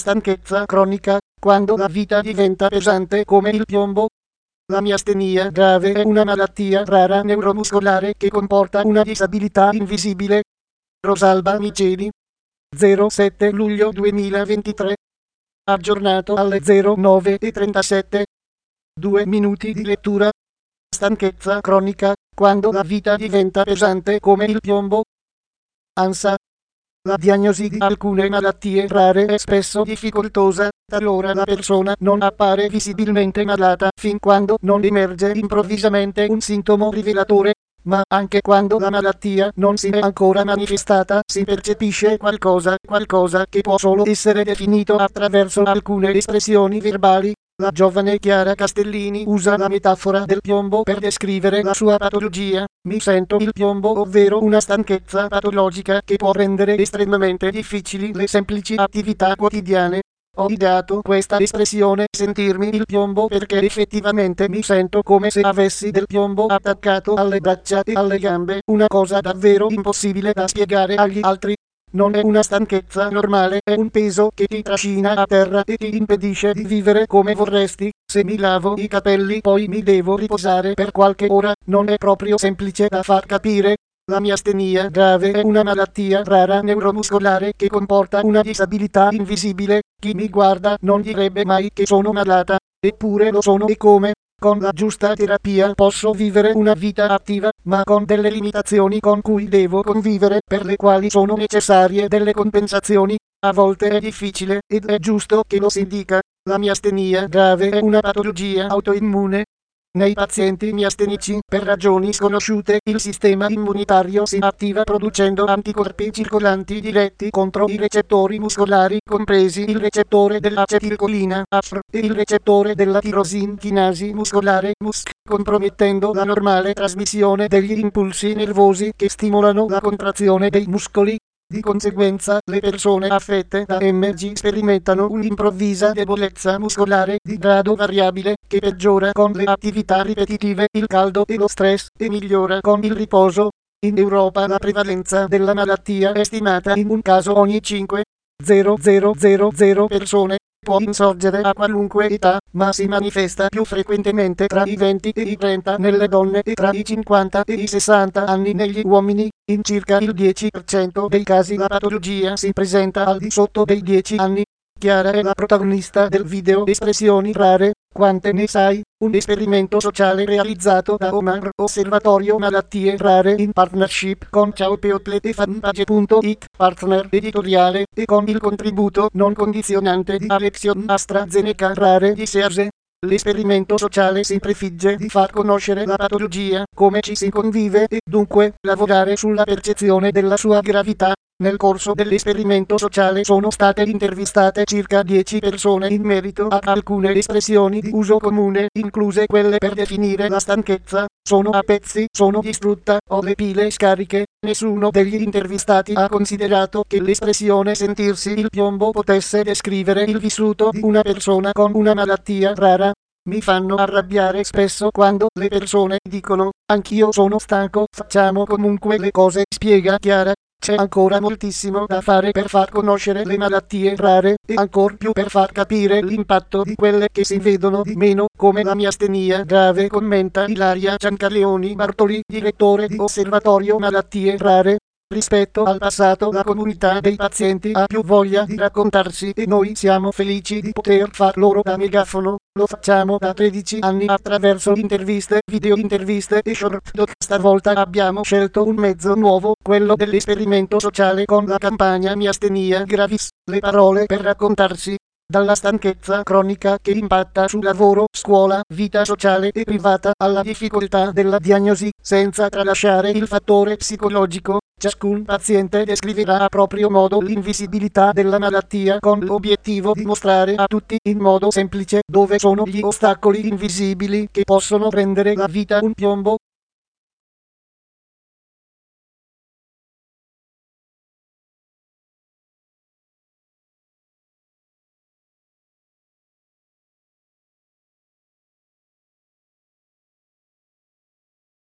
stanchezza cronica, quando la vita diventa pesante come il piombo. La miastenia grave è una malattia rara neuromuscolare che comporta una disabilità invisibile. Rosalba Miceli. 07 luglio 2023. Aggiornato alle 09:37. 2 minuti di lettura. Stanchezza cronica, quando la vita diventa pesante come il piombo. ANSA. La diagnosi di alcune malattie rare è spesso difficoltosa, talora la persona non appare visibilmente malata fin quando non emerge improvvisamente un sintomo rivelatore, ma anche quando la malattia non si è ancora manifestata si percepisce qualcosa che può solo essere definito attraverso alcune espressioni verbali. La giovane Chiara Castellini usa la metafora del piombo per descrivere la sua patologia. Mi sento il piombo, ovvero una stanchezza patologica che può rendere estremamente difficili le semplici attività quotidiane. Ho ideato questa espressione sentirmi il piombo perché effettivamente mi sento come se avessi del piombo attaccato alle braccia e alle gambe, una cosa davvero impossibile da spiegare agli altri. Non è una stanchezza normale, è un peso che ti trascina a terra e ti impedisce di vivere come vorresti. Se mi lavo i capelli poi mi devo riposare per qualche ora, non è proprio semplice da far capire. La miastenia grave è una malattia rara neuromuscolare che comporta una disabilità invisibile. Chi mi guarda non direbbe mai che sono malata, eppure lo sono e come. Con la giusta terapia posso vivere una vita attiva, ma con delle limitazioni con cui devo convivere, per le quali sono necessarie delle compensazioni. A volte è difficile, ed è giusto che lo si dica. La miastenia grave è una patologia autoimmune. Nei pazienti miastenici, per ragioni sconosciute, il sistema immunitario si attiva producendo anticorpi circolanti diretti contro i recettori muscolari, compresi il recettore dell'acetilcolina, ACR, e il recettore della tirosin chinasi muscolare, MUSC, compromettendo la normale trasmissione degli impulsi nervosi che stimolano la contrazione dei muscoli. Di conseguenza, le persone affette da MG sperimentano un'improvvisa debolezza muscolare di grado variabile, che peggiora con le attività ripetitive, il caldo e lo stress, e migliora con il riposo. In Europa la prevalenza della malattia è stimata in un caso ogni 5.000 persone. Può insorgere a qualunque età, ma si manifesta più frequentemente tra i 20 e i 30 nelle donne e tra i 50 e i 60 anni negli uomini. In circa il 10% dei casi la patologia si presenta al di sotto dei 10 anni. Chiara è la protagonista del video Espressioni rare. Quante ne sai? Un esperimento sociale realizzato da Omar Osservatorio Malattie Rare in partnership con Ciao People e Fanpage.it, partner editoriale, e con il contributo non condizionante di Alexion AstraZeneca Rare di Sease. L'esperimento sociale si prefigge di far conoscere la patologia, come ci si convive e dunque lavorare sulla percezione della sua gravità. Nel corso dell'esperimento sociale sono state intervistate circa 10 persone in merito a alcune espressioni di uso comune, incluse quelle per definire la stanchezza. Sono a pezzi, sono distrutta, ho le pile scariche. Nessuno degli intervistati ha considerato che l'espressione sentirsi il piombo potesse descrivere il vissuto di una persona con una malattia rara. Mi fanno arrabbiare spesso quando le persone dicono: anch'io sono stanco, facciamo comunque le cose, spiega Chiara. C'è ancora moltissimo da fare per far conoscere le malattie rare, e ancor più per far capire l'impatto di quelle che si vedono di meno, come la miastenia grave, commenta Ilaria Giancaleoni Bartoli, direttore di Osservatorio Malattie Rare. Rispetto al passato la comunità dei pazienti ha più voglia di raccontarsi e noi siamo felici di poter far loro da megafono. Lo facciamo da 13 anni attraverso interviste, video interviste e short doc. Stavolta abbiamo scelto un mezzo nuovo, quello dell'esperimento sociale con la campagna Miastenia Gravis. Le parole per raccontarsi. Dalla stanchezza cronica che impatta su lavoro, scuola, vita sociale e privata, alla difficoltà della diagnosi, senza tralasciare il fattore psicologico. Ciascun paziente descriverà a proprio modo l'invisibilità della malattia con l'obiettivo di mostrare a tutti in modo semplice dove sono gli ostacoli invisibili che possono rendere la vita un piombo.